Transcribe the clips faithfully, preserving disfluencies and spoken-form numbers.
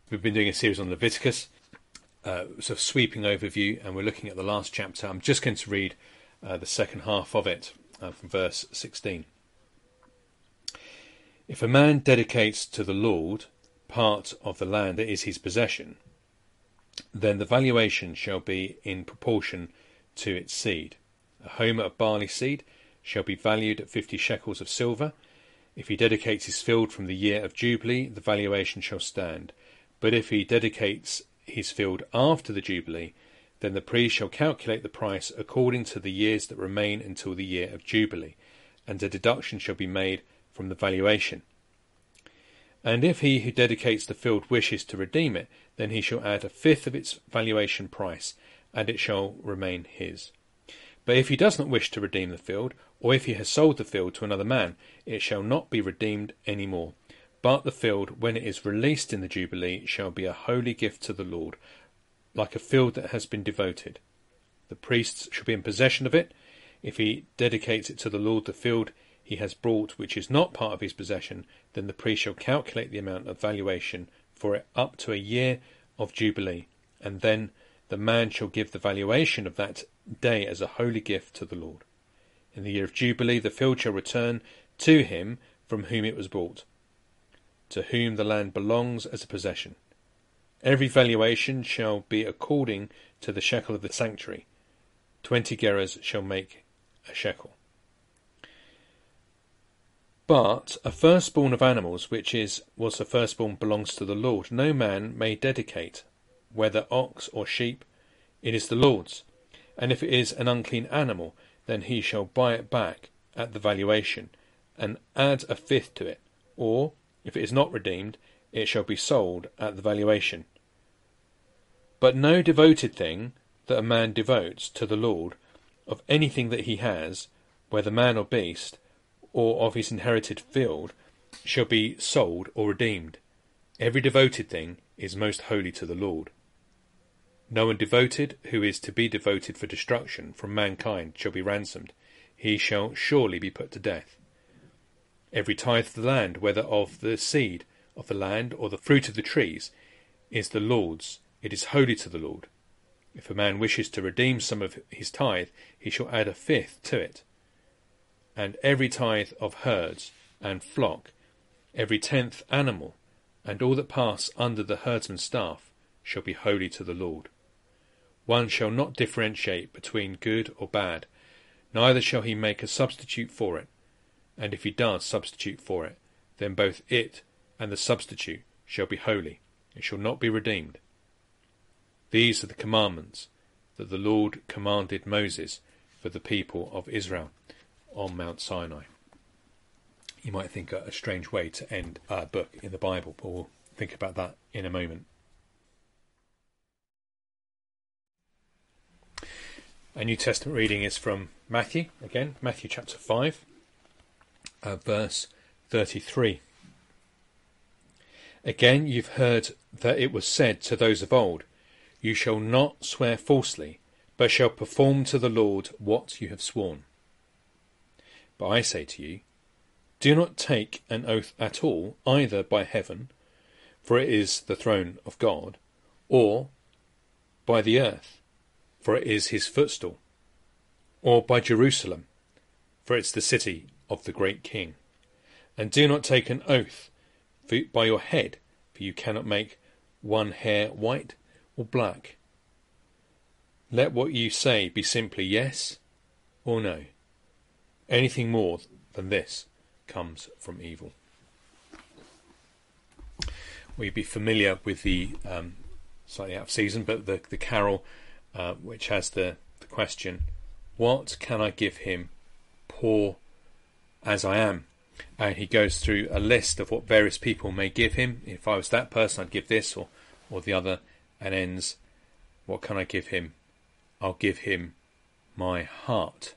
We've been doing a series on Leviticus, uh, sort of sweeping overview, and we're looking at the last chapter. I'm just going to read uh, the second half of it uh, from verse sixteen. If a man dedicates to the Lord part of the land that is his possession, then the valuation shall be in proportion to its seed. A homer of barley seed shall be valued at fifty shekels of silver. If he dedicates his field from the year of Jubilee, the valuation shall stand. But if he dedicates his field after the Jubilee, then the priest shall calculate the price according to the years that remain until the year of Jubilee, and a deduction shall be made from the valuation. And if he who dedicates the field wishes to redeem it, then he shall add a fifth of its valuation price, and it shall remain his. But if he does not wish to redeem the field, or if he has sold the field to another man, it shall not be redeemed any more. But the field, when it is released in the Jubilee, shall be a holy gift to the Lord, like a field that has been devoted. The priests shall be in possession of it. If he dedicates it to the Lord, the field he has brought, which is not part of his possession, then the priest shall calculate the amount of valuation for it up to a year of Jubilee, and then the man shall give the valuation of that day as a holy gift to the Lord. In the year of Jubilee, the field shall return to him from whom it was bought, to whom the land belongs as a possession. Every valuation shall be according to the shekel of the sanctuary. Twenty gerahs shall make a shekel. But a firstborn of animals, which is was the firstborn, belongs to the Lord. No man may dedicate, whether ox or sheep, it is the Lord's. And if it is an unclean animal, then he shall buy it back at the valuation, and add a fifth to it. Or, if it is not redeemed, it shall be sold at the valuation. But no devoted thing that a man devotes to the Lord, of anything that he has, whether man or beast, or of his inherited field, shall be sold or redeemed. Every devoted thing is most holy to the Lord. No one devoted, who is to be devoted for destruction from mankind, shall be ransomed. He shall surely be put to death. Every tithe of the land, whether of the seed of the land or the fruit of the trees, is the Lord's. It is holy to the Lord. If a man wishes to redeem some of his tithe, he shall add a fifth to it. And every tithe of herds and flock, every tenth animal, and all that pass under the herdsman's staff, shall be holy to the Lord. One shall not differentiate between good or bad, neither shall he make a substitute for it. And if he does substitute for it, then both it and the substitute shall be holy. It shall not be redeemed. These are the commandments that the Lord commanded Moses for the people of Israel on Mount Sinai. You might think a strange way to end a book in the Bible, but we'll think about that in a moment. A New Testament reading is from Matthew, again, Matthew chapter five, uh, verse thirty-three. Again, you've heard that it was said to those of old, you shall not swear falsely, but shall perform to the Lord what you have sworn. But I say to you, do not take an oath at all, either by heaven, for it is the throne of God, or by the earth, for it is his footstool, or by Jerusalem, for it's the city of the great king. And do not take an oath by your head, for you cannot make one hair white or black. Let what you say be simply yes or no. Anything more than this comes from evil. We'd be familiar with the, um, slightly out of season, but the, the carol uh, which has the, the question, what can I give him, poor as I am? And he goes through a list of what various people may give him. If I was that person, I'd give this or, or the other, and ends, what can I give him? I'll give him my heart.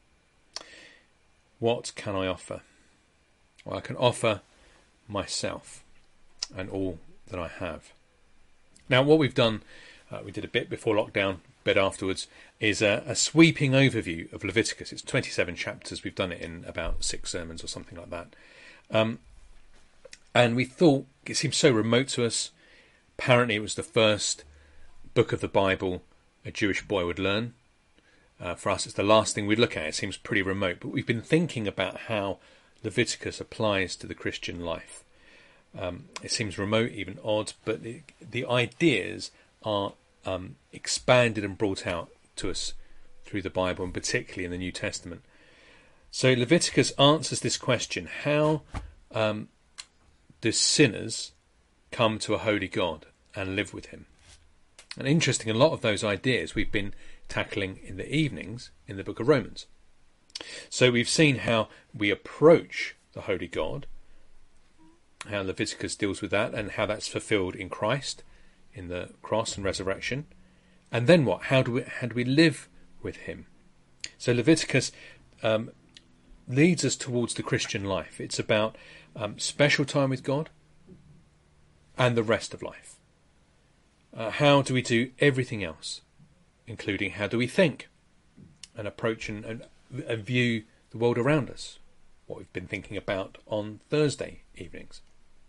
What can I offer? Well, I can offer myself and all that I have. Now, what we've done, uh, we did a bit before lockdown, a bit afterwards, is a, a sweeping overview of Leviticus. It's twenty-seven chapters. We've done it in about six sermons or something like that. Um, and we thought it seems so remote to us, Apparently it was the first book of the Bible a Jewish boy would learn. Uh, for us, it's the last thing we'd look at. It seems pretty remote, but we've been thinking about how Leviticus applies to the Christian life. Um, it seems remote, even odd, but the, the ideas are um, expanded and brought out to us through the Bible, and particularly in the New Testament. So Leviticus answers this question: how um, do sinners come to a holy God and live with him? And interesting, a lot of those ideas we've been tackling in the evenings in the book of Romans. So we've seen how we approach the holy God, how Leviticus deals with that, and how that's fulfilled in Christ, in the cross and resurrection. And then what? How do we, how do we live with him? So Leviticus um, leads us towards the Christian life. It's about um, special time with God and the rest of life. Uh, how do we do everything else, including how do we think and approach and, and, and view the world around us, what we've been thinking about on Thursday evenings.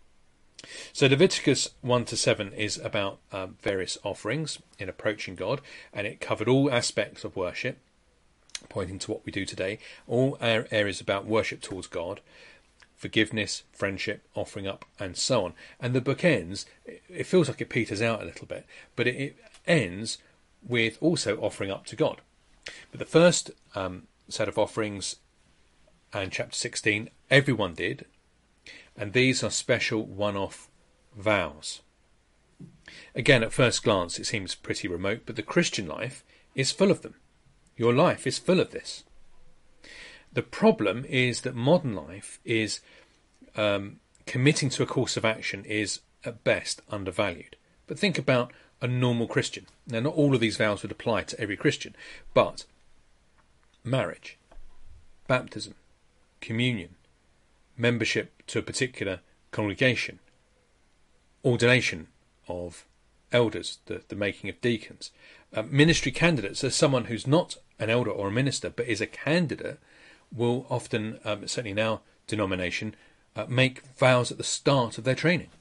So Leviticus one to seven is about um, various offerings in approaching God, and it covered all aspects of worship, pointing to what we do today, all areas about worship towards God, forgiveness, friendship, offering up, and so on. And the book ends, it feels like it peters out a little bit, but it, it ends with also offering up to God. But the first um, set of offerings, and chapter sixteen, everyone did, and these are special one-off vows. Again, at first glance, it seems pretty remote, but the Christian life is full of them. Your life is full of this. The problem is that modern life is um, committing to a course of action is at best undervalued. But think about a normal Christian. Now, not all of these vows would apply to every Christian, but marriage, baptism, communion, membership to a particular congregation, ordination of elders, the, the making of deacons, uh, ministry candidates. So someone who's not an elder or a minister but is a candidate will often, um, certainly in our denomination, uh, make vows at the start of their training.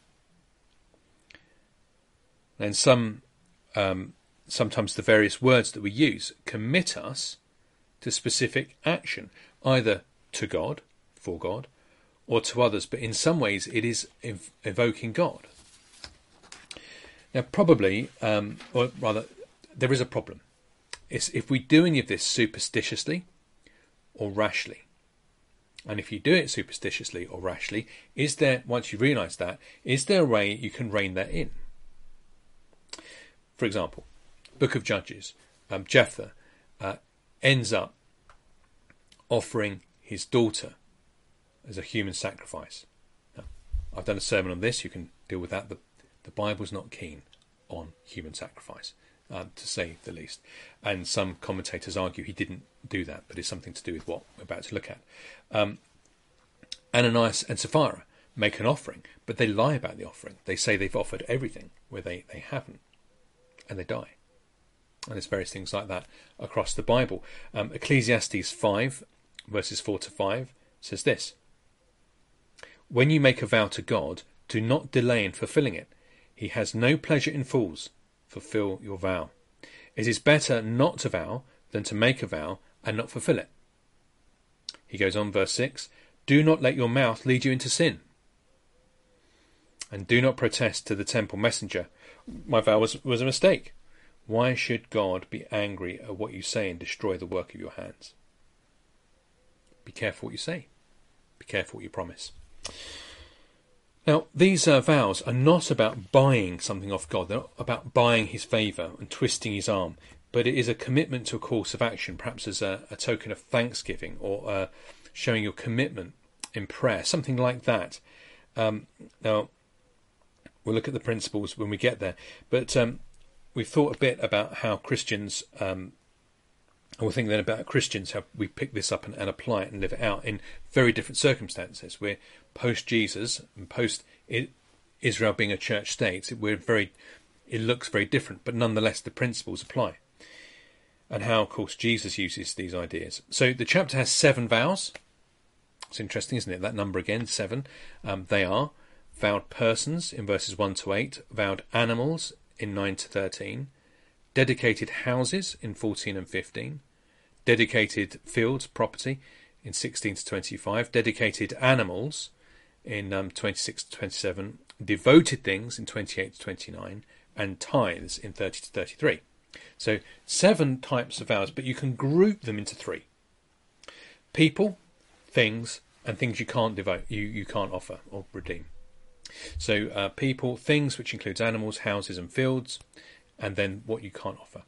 And some, um, sometimes the various words that we use commit us to specific action, either to God, for God, or to others, but in some ways it is ev- evoking God. Now probably, um, or rather, there is a problem. It's if we do any of this superstitiously or rashly. And if you do it superstitiously or rashly, is there, once you realise that, is there a way you can rein that in? For example, Book of Judges, um, Jephthah uh, ends up offering his daughter as a human sacrifice. Now, I've done a sermon on this, you can deal with that. The, the Bible's not keen on human sacrifice, um, to say the least. And some commentators argue he didn't do that, but it's something to do with what we're about to look at. Um, Ananias and Sapphira make an offering, but they lie about the offering. They say they've offered everything, where they, they haven't, and they die. And there's various things like that across the Bible. Um, Ecclesiastes five, verses four to five, says this: "When you make a vow to God, do not delay in fulfilling it. He has no pleasure in fools. Fulfill your vow. It is better not to vow than to make a vow and not fulfill it." He goes on, verse six, "Do not let your mouth lead you into sin. And do not protest to the temple messenger, 'My vow was, was a mistake.' Why should God be angry at what you say and destroy the work of your hands?" Be careful what you say. Be careful what you promise. Now, these uh, vows are not about buying something off God. They're not about buying his favour and twisting his arm. But it is a commitment to a course of action, perhaps as a, a token of thanksgiving, or uh, showing your commitment in prayer, something like that. Um, now, we'll look at the principles when we get there. But um, we've thought a bit about how Christians, um, and we'll think then about Christians, how we pick this up and, and apply it and live it out in very different circumstances. We're post-Jesus and post-Israel being a church state. We're very, it looks very different, but nonetheless the principles apply. And how, of course, Jesus uses these ideas. So the chapter has seven vows. It's interesting, isn't it? That number again, seven. Um, they are vowed persons in verses one to eight, vowed animals in nine to thirteen, dedicated houses in fourteen and fifteen, dedicated fields, property in sixteen to twenty-five, dedicated animals in um, twenty-six to twenty-seven, devoted things in twenty-eight to twenty-nine, and tithes in thirty to thirty-three. So seven types of vows, but you can group them into three. People, things, and things you can't devote, you, you can't offer or redeem. So uh, people, things, which includes animals, houses and fields, and then what you can't offer.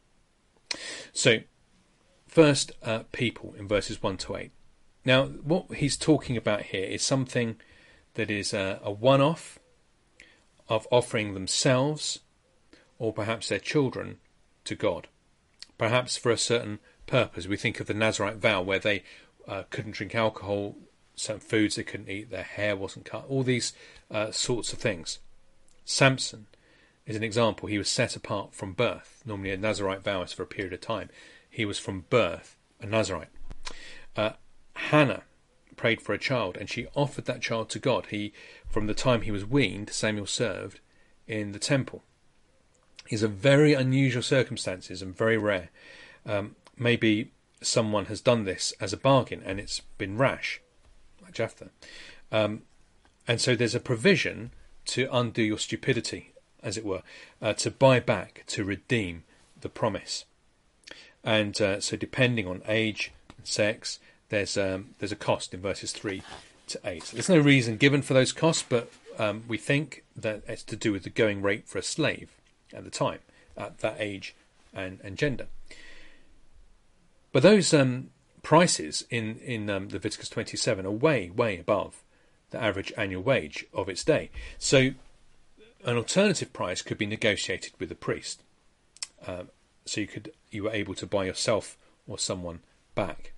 So first, uh, people in verses one to eight. Now, what he's talking about here is something that is a, a one-off of offering themselves or perhaps their children to God, perhaps for a certain purpose. We think of the Nazarite vow where they uh, couldn't drink alcohol, certain foods they couldn't eat, their hair wasn't cut, all these uh, sorts of things. Samson is an example. He was set apart from birth. Normally a Nazarite vow is for a period of time. He was from birth a Nazarite. Uh, Hannah prayed for a child and she offered that child to God. He, from the time he was weaned, Samuel served in the temple. These are very unusual circumstances and very rare. Um, maybe someone has done this as a bargain and it's been rash, like Jephthah. Um, and so there's a provision to undo your stupidity, as it were, uh, to buy back, to redeem the promise. And uh, so depending on age and sex, there's um, there's a cost in verses three to eight. So there's no reason given for those costs, but um, we think that it's to do with the going rate for a slave at the time, at that age and, and gender. But those um, prices in, in um, Leviticus twenty-seven are way, way above the average annual wage of its day. So an alternative price could be negotiated with a priest. Um, so you could you were able to buy yourself or someone back.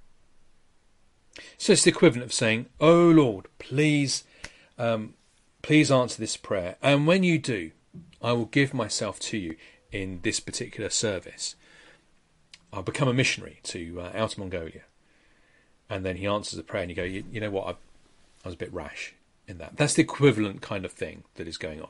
So it's the equivalent of saying, "Oh Lord, please, um, please answer this prayer, and when you do, I will give myself to you in this particular service. I'll become a missionary to uh, Outer Mongolia." And then he answers the prayer, and you go, "You, you know what? I, I was a bit rash in that." That's the equivalent kind of thing that is going on.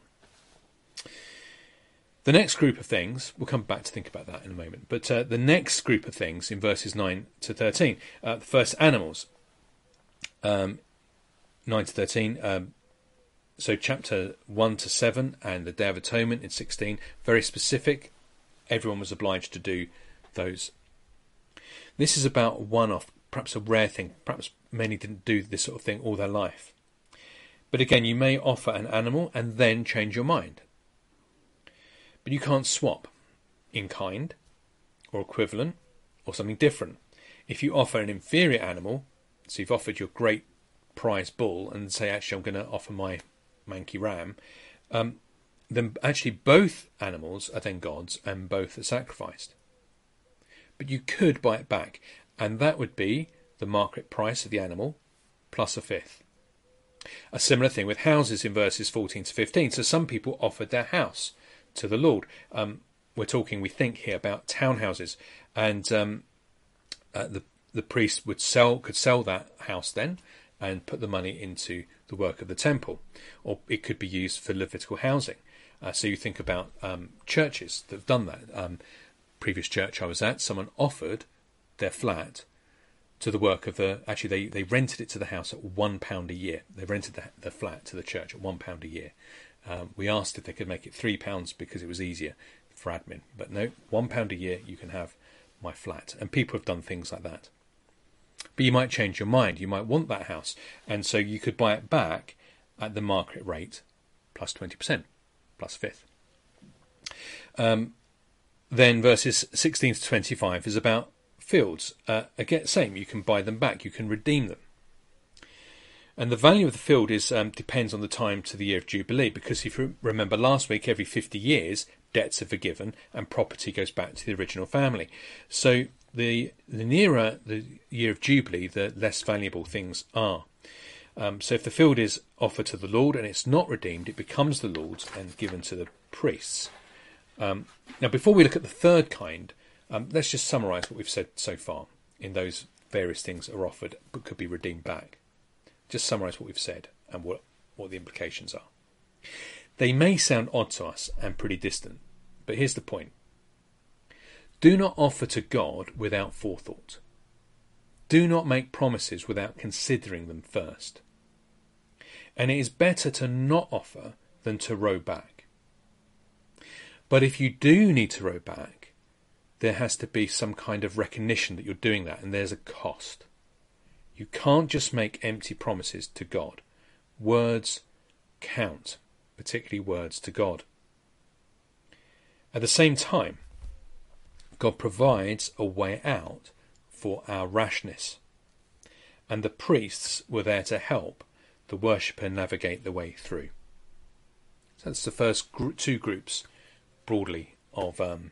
The next group of things, we'll come back to think about that in a moment, but uh, the next group of things in verses nine to thirteen, uh, the first animals, um, nine to thirteen, um, so chapter one to seven and the Day of Atonement in sixteen, very specific, everyone was obliged to do those. This is about one-off, perhaps a rare thing, perhaps many didn't do this sort of thing all their life. But again, you may offer an animal and then change your mind. But you can't swap in kind or equivalent or something different. If you offer an inferior animal, so you've offered your great prize bull and say, actually, I'm going to offer my manky ram, um, then actually both animals are then God's and both are sacrificed. But you could buy it back, and that would be the market price of the animal plus a fifth. A similar thing with houses in verses fourteen to fifteen. So some people offered their house to the Lord. Um, we're talking, we think here, about townhouses, and um, uh, the the priest would sell could sell that house then and put the money into the work of the temple, or it could be used for Levitical housing. Uh, so you think about um, churches that have done that. Um, previous church I was at, someone offered their flat to the work of the. Actually, they they rented it to the house at one pound a year. They rented the, the flat to the church at one pound a year. Um, we asked if they could make it three pounds because it was easier for admin, but no, one pound a year you can have my flat. And people have done things like that. But you might change your mind. You might want that house, and so you could buy it back at the market rate plus twenty percent, plus fifth. Um, then verses sixteen to twenty-five is about fields. Uh, again, same. You can buy them back. You can redeem them. And the value of the field is um, depends on the time to the year of Jubilee, because if you remember last week, every fifty years, debts are forgiven and property goes back to the original family. So the, the nearer the year of Jubilee, the less valuable things are. Um, so if the field is offered to the Lord and it's not redeemed, it becomes the Lord's and given to the priests. Um, now, before we look at the third kind, um, let's just summarise what we've said so far in those various things that are offered but could be redeemed back. Just summarise what we've said and what what the implications are. They may sound odd to us and pretty distant, but here's the point. Do not offer to God without forethought. Do not make promises without considering them first. And it is better to not offer than to row back. But if you do need to row back, there has to be some kind of recognition that you're doing that, and there's a cost. You can't just make empty promises to God. Words count, particularly words to God. At the same time, God provides a way out for our rashness, and the priests were there to help the worshipper navigate the way through. So that's the first gr- two groups, broadly, of um,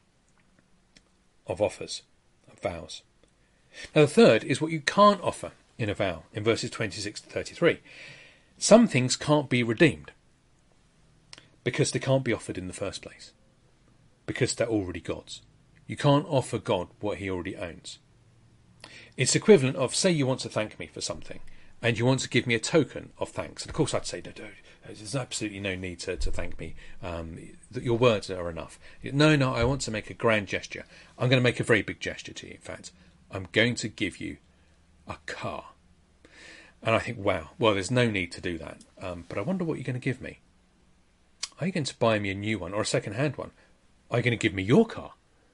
of offers, of vows. Now the third is what you can't offer in a vow, in verses twenty-six to thirty-three. Some things can't be redeemed because they can't be offered in the first place, because they're already God's. You can't offer God what he already owns. It's equivalent of, say you want to thank me for something, and you want to give me a token of thanks. And of course I'd say, no, no, there's absolutely no need to, to thank me. Um, your words are enough. No, no, I want to make a grand gesture. I'm going to make a very big gesture to you, in fact. I'm going to give you a car. And I think, wow, well, there's no need to do that. Um, but I wonder what you're going to give me. Are you going to buy me a new one or a second-hand one? Are you going to give me your car?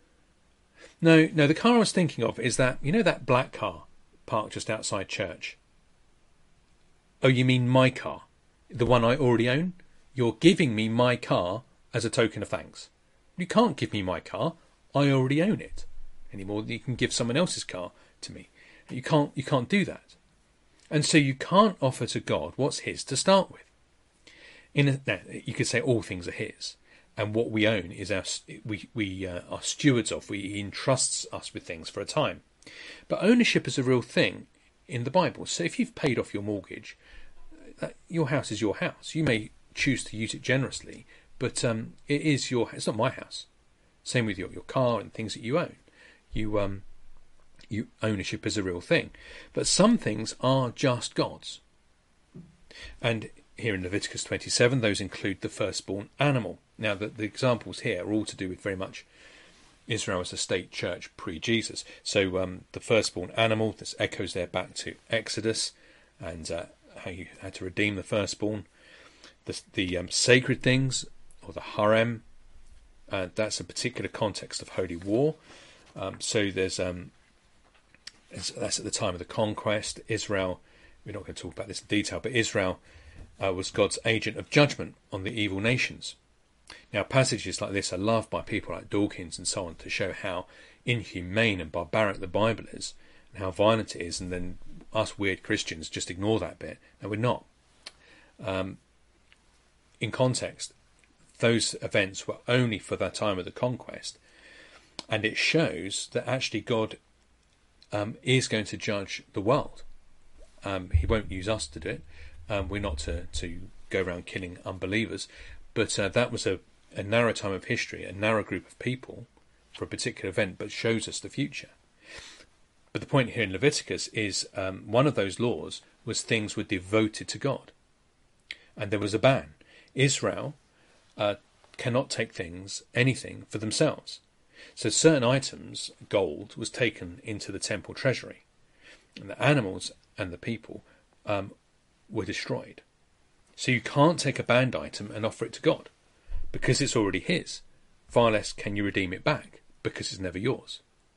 No, no, the car I was thinking of is that, you know that black car parked just outside church? Oh, you mean my car? The one I already own? You're giving me my car as a token of thanks. You can't give me my car. I already own it. Any more than you can give someone else's car to me. You can't, you can't do that. And so you can't offer to God what's his to start with. In a, now, you could say all things are his. And what we own is our we we uh, are stewards of. We, he entrusts us with things for a time. But ownership is a real thing in the Bible. So if you've paid off your mortgage, that, your house is your house. You may choose to use it generously, but um, it is your. It's not my house. Same with your, your car and things that you own. You um you ownership is a real thing. But some things are just God's. And here in Leviticus twenty-seven, those include the firstborn animal. Now, the, the examples here are all to do with very much Israel as a state church pre-Jesus. So um, the firstborn animal, this echoes there back to Exodus and uh, how you had to redeem the firstborn. The, the um, sacred things, or the harem, uh, that's a particular context of holy war. Um, so there's um, that's at the time of the conquest. Israel, we're not going to talk about this in detail, but Israel uh, was God's agent of judgment on the evil nations. Now, passages like this are loved by people like Dawkins and so on to show how inhumane and barbaric the Bible is and how violent it is, and then us weird Christians just ignore that bit. No, we're not. Um, in context, those events were only for the time of the conquest, and it shows that actually God um, is going to judge the world. Um, he won't use us to do it. Um, we're not to, to go around killing unbelievers. But uh, that was a, a narrow time of history, a narrow group of people for a particular event, but shows us the future. But the point here in Leviticus is um, one of those laws was things were devoted to God. And there was a ban. Israel uh, cannot take things, anything, for themselves. So certain items, gold, was taken into the temple treasury. And the animals and the people um, were destroyed. So you can't take a banned item and offer it to God, because it's already his. Far less can you redeem it back, because it's never yours.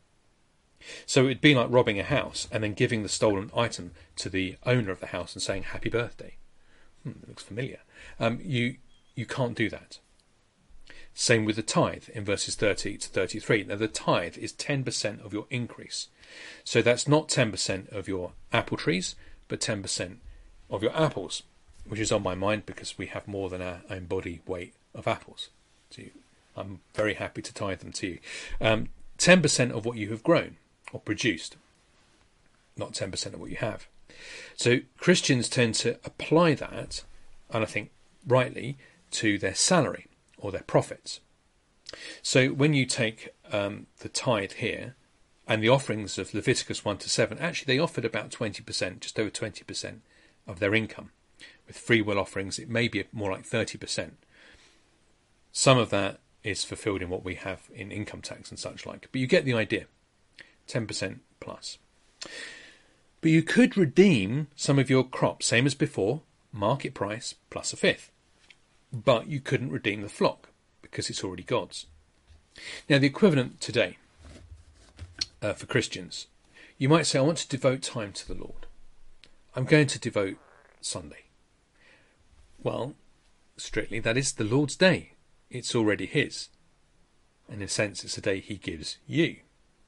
So it'd be like robbing a house and then giving the stolen item to the owner of the house and saying, happy birthday. Hmm, that looks familiar. Um, you, you can't do that. Same with the tithe in verses thirty to thirty-three. Now the tithe is ten percent of your increase. So that's not ten percent of your apple trees, but ten percent of your apples, which is on my mind because we have more than our own body weight of apples. So you, I'm very happy to tithe them to you. Um, ten percent of what you have grown or produced, not ten percent of what you have. So Christians tend to apply that, and I think rightly, to their salary or their profits. So when you take um, the tithe here and the offerings of Leviticus one to seven, actually they offered about twenty percent, just over twenty percent of their income With free will offerings, it may be more like thirty percent. Some of that is fulfilled in what we have in income tax and such like. But you get the idea. ten percent plus. But you could redeem some of your crop, same as before, market price plus a fifth. But you couldn't redeem the flock because it's already God's. Now, the equivalent today uh, for Christians, you might say, I want to devote time to the Lord. I'm going to devote Sunday. Well, strictly, that is the Lord's day. It's already his. And in a sense, it's a day he gives you.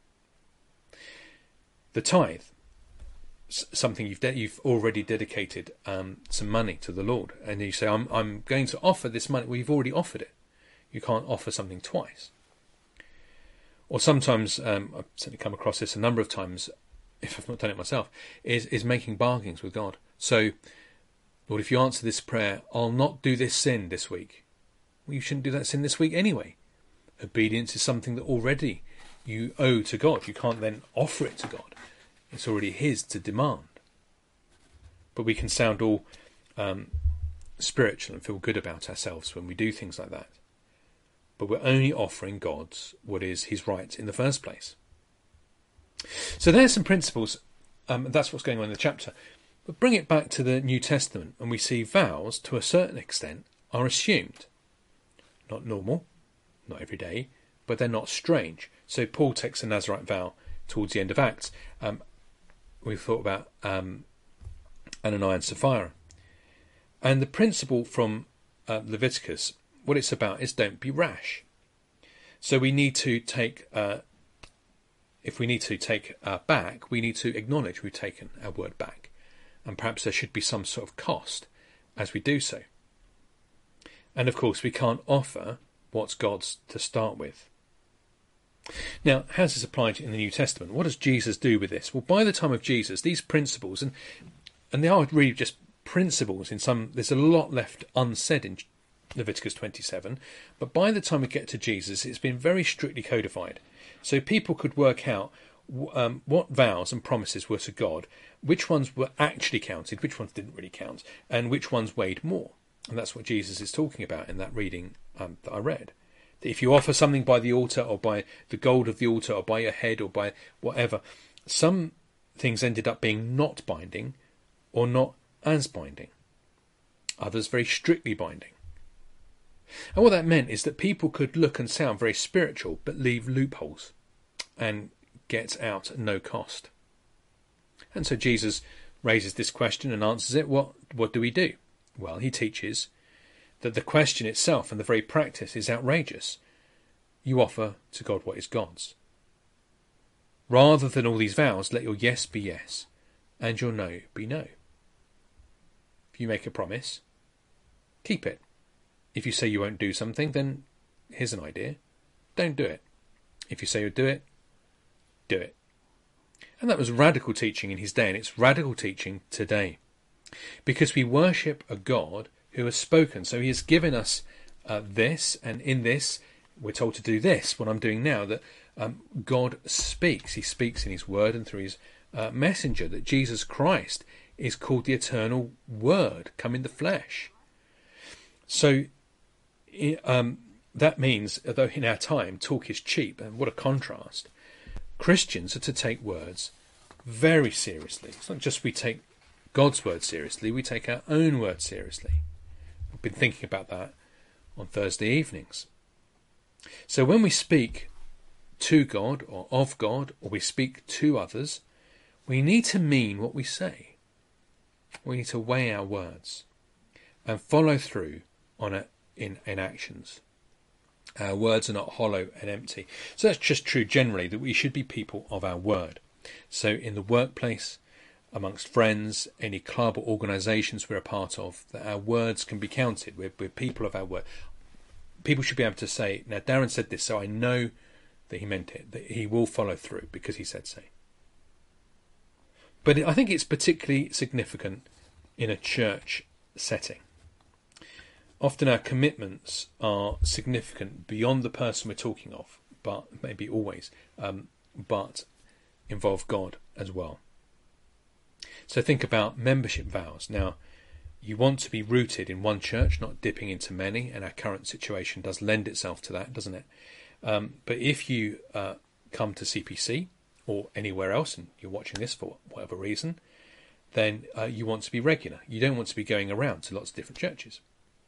The tithe, something you've de- you've already dedicated um, some money to the Lord, and you say, I'm I'm going to offer this money. Well, you've already offered it. You can't offer something twice. Or sometimes, um, I've certainly come across this a number of times, if I've not done it myself, is is making bargains with God. So, Lord, if you answer this prayer, I'll not do this sin this week. Well, you shouldn't do that sin this week anyway. Obedience is something that already you owe to God. You can't then offer it to God. It's already his to demand. But we can sound all um, spiritual and feel good about ourselves when we do things like that. But we're only offering God's what is his right in the first place. So there's some principles. Um, that's what's going on in the chapter. But bring it back to the New Testament, and we see vows, to a certain extent, are assumed. Not normal, not every day, but they're not strange. So Paul takes a Nazirite vow towards the end of Acts. Um, we've thought about um, Ananias and Sapphira. And the principle from uh, Leviticus, what it's about is don't be rash. So we need to take, uh, if we need to take uh, back, we need to acknowledge we've taken our word back. And perhaps there should be some sort of cost as we do so. And of course, we can't offer what's God's to start with. Now, how does this apply in the New Testament? What does Jesus do with this? Well, by the time of Jesus, these principles, and and they are really just principles in some, there's a lot left unsaid in Leviticus twenty-seven, but by the time we get to Jesus, it's been very strictly codified. So people could work out um, what vows and promises were to God, which ones were actually counted, which ones didn't really count, and which ones weighed more. And that's what Jesus is talking about in that reading um, that I read. That if you offer something by the altar or by the gold of the altar or by your head or by whatever, some things ended up being not binding or not as binding. Others very strictly binding. And what that meant is that people could look and sound very spiritual but leave loopholes and get out at no cost. And so Jesus raises this question and answers it. What, what do we do? Well, he teaches that the question itself and the very practice is outrageous. You offer to God what is God's. Rather than all these vows, let your yes be yes and your no be no. If you make a promise, keep it. If you say you won't do something, then here's an idea. Don't do it. If you say you'll do it, do it. And that was radical teaching in his day, and it's radical teaching today. Because we worship a God who has spoken. So he has given us uh, this, and in this we're told to do this, what I'm doing now, that um, God speaks. He speaks in his word and through his uh, messenger, that Jesus Christ is called the eternal word, come in the flesh. So um, that means, although in our time talk is cheap, and what a contrast, Christians are to take words very seriously. It's not just we take God's word seriously, we take our own word seriously. We've been thinking about that on Thursday evenings. So when we speak to God or of God, or we speak to others, we need to mean what we say. We need to weigh our words and follow through on it in, in actions. Our words are not hollow and empty. So that's just true generally, that we should be people of our word. So in the workplace, amongst friends, any club or organisations we're a part of, that our words can be counted. We're, we're people of our word. People should be able to say, now Darren said this, so I know that he meant it, that he will follow through because he said so. But I think it's particularly significant in a church setting. Often our commitments are significant beyond the person we're talking of, but maybe always, um, but involve God as well. So think about membership vows. Now, You want to be rooted in one church, not dipping into many, and our current situation does lend itself to that, doesn't it? Um, but if you uh, come to C P C or anywhere else, and you're watching this for whatever reason, then uh, you want to be regular. You don't want to be going around to lots of different churches.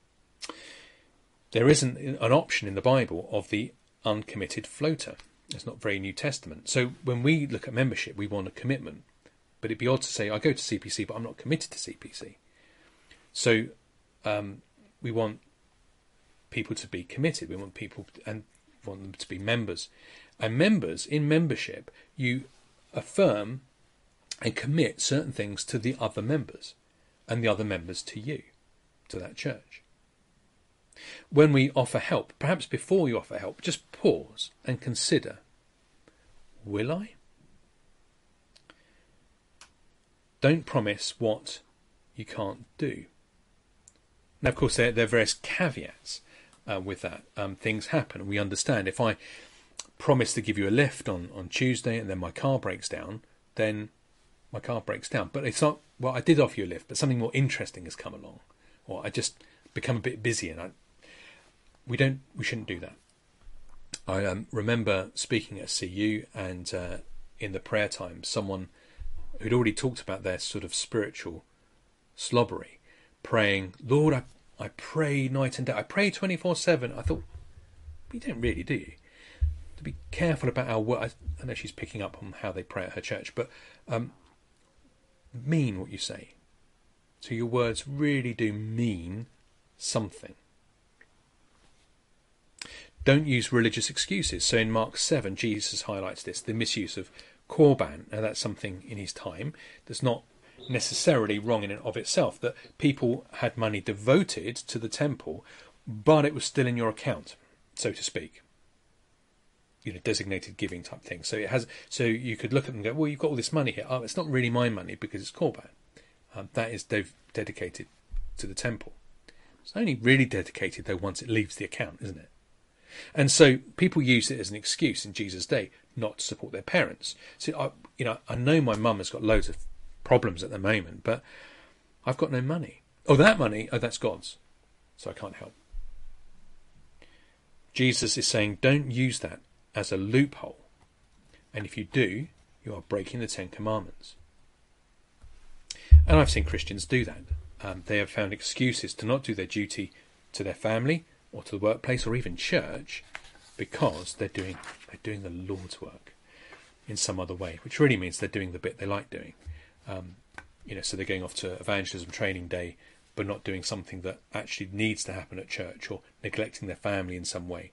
There isn't an option in the Bible of the uncommitted floater. It's not very New Testament. So when we look at membership, we want a commitment. But it'd be odd to say, I go to C P C, but I'm not committed to C P C. So um, we want people to be committed. We want people and want them to be members. And members, in membership, you affirm and commit certain things to the other members and the other members to you, to that church. When we offer help, perhaps before you offer help, just pause and consider, will I? Don't promise what you can't do. Now, of course, there, there are various caveats uh, with that. Um, things happen. We understand. If I promise to give you a lift on, on Tuesday and then my car breaks down, then my car breaks down. But it's not, well, I did offer you a lift, but something more interesting has come along. Or I just become a bit busy and I, we don't, we shouldn't do that. I um, remember speaking at C U and uh, in the prayer time, someone who'd already talked about their sort of spiritual slobbery, praying, Lord, I, I pray night and day. I pray twenty-four seven. I thought, you don't really, do you? To be careful about our word. I know she's picking up on how they pray at her church, but um, mean what you say. So your words really do mean something. Don't use religious excuses. So in Mark seven, Jesus highlights this, the misuse of Korban. Now that's something in his time that's not necessarily wrong in and of itself, that people had money devoted to the temple, but it was still in your account, so to speak. You know, designated giving type thing. So it has. So you could look at them and go, well, you've got all this money here. Oh, it's not really my money because it's Korban. Um, that is de- dedicated to the temple. It's only really dedicated though once it leaves the account, isn't it? And so people use it as an excuse in Jesus' day not to support their parents. So I, you know, I know my mum has got loads of problems at the moment, but I've got no money. Oh, that money, oh, that's God's, so I can't help. Jesus is saying, don't use that as a loophole, and if you do, you are breaking the Ten Commandments. And I've seen Christians do that. Um, they have found excuses to not do their duty to their family or to the workplace or even church because they're doing they're doing the Lord's work in some other way, which really means they're doing the bit they like doing. Um, you know, so they're going off to evangelism training day, but not doing something that actually needs to happen at church, or neglecting their family in some way.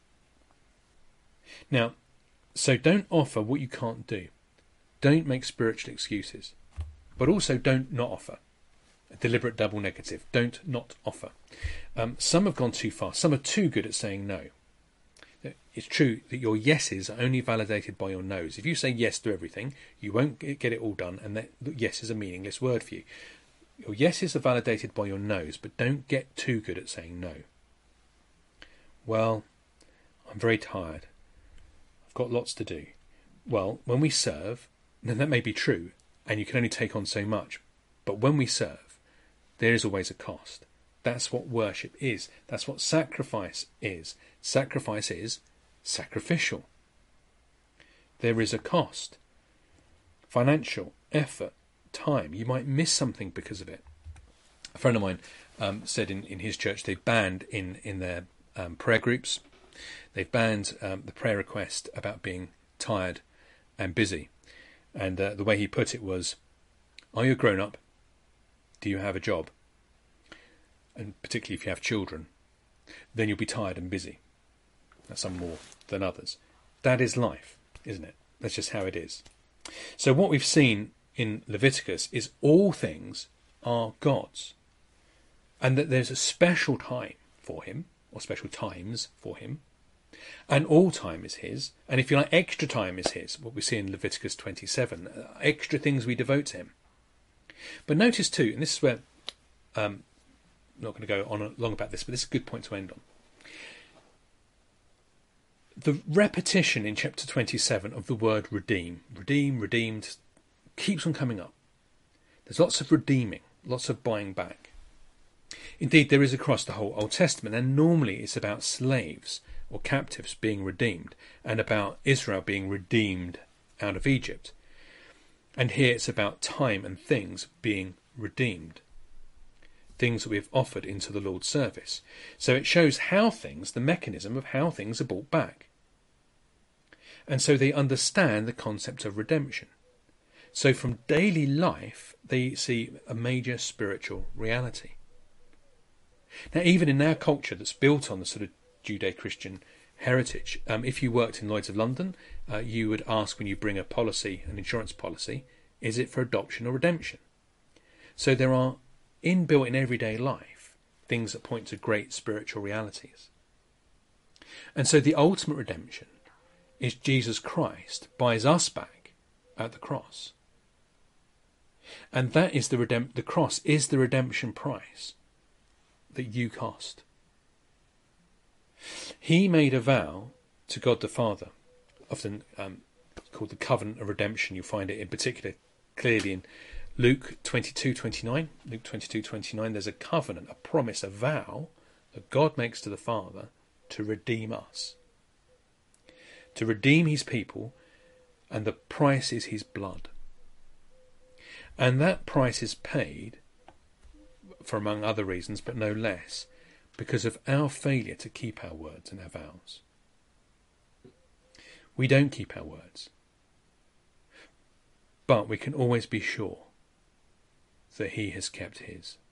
Now, so don't offer what you can't do. Don't make spiritual excuses, but also don't not offer. A deliberate double negative. Don't not offer. Um, some have gone too far. Some are too good at saying no. It's true that your yeses are only validated by your no's. If you say yes to everything, you won't get it all done, and that yes is a meaningless word for you. Your yeses are validated by your no's, but don't get too good at saying no. Well, I'm very tired. I've got lots to do. Well, when we serve, then that may be true, and you can only take on so much. But when we serve, there is always a cost. That's what worship is. That's what sacrifice is. Sacrifice is sacrificial. There is a cost. Financial, effort, time. You might miss something because of it. A friend of mine um, said in, in his church they've banned in, in their um, prayer groups, they've banned um, the prayer request about being tired and busy. And uh, the way he put it was, are you a grown-up? Do you have a job? And particularly if you have children, then you'll be tired and busy. Some more than others. That is life, isn't it? That's just how it is. So what we've seen in Leviticus is all things are God's, and that there's a special time for him, or special times for him, and all time is his, and if you like, extra time is his, what we see in Leviticus twenty-seven, uh, extra things we devote to him. But notice too, and this is where um, I'm not going to go on long about this, but this is a good point to end on. The repetition in chapter twenty-seven of the word redeem, redeem, redeemed, keeps on coming up. There's lots of redeeming, lots of buying back. Indeed, there is across the whole Old Testament, and normally it's about slaves or captives being redeemed, and about Israel being redeemed out of Egypt. And here it's about time and things being redeemed, things that we have offered into the Lord's service. So it shows how things, the mechanism of how things are brought back. And so they understand the concept of redemption. So from daily life, they see a major spiritual reality. Now, even in our culture that's built on the sort of Judeo-Christian heritage, um, if you worked in Lloyd's of London, uh, you would ask when you bring a policy, an insurance policy, is it for adoption or redemption? So there are inbuilt in everyday life things that point to great spiritual realities. And so the ultimate redemption is Jesus Christ buys us back at the cross. And that is the redemp- the cross is the redemption price that you cost. He made a vow to God the Father, often um, called the covenant of redemption. You'll find it in particular clearly in Luke twenty-two twenty-nine. Luke twenty-two twenty-nine, there's a covenant, a promise, a vow that God makes to the Father to redeem us, to redeem his people, and the price is his blood. And that price is paid for, among other reasons, but no less, because of our failure to keep our words and our vows. We don't keep our words, but we can always be sure that he has kept his.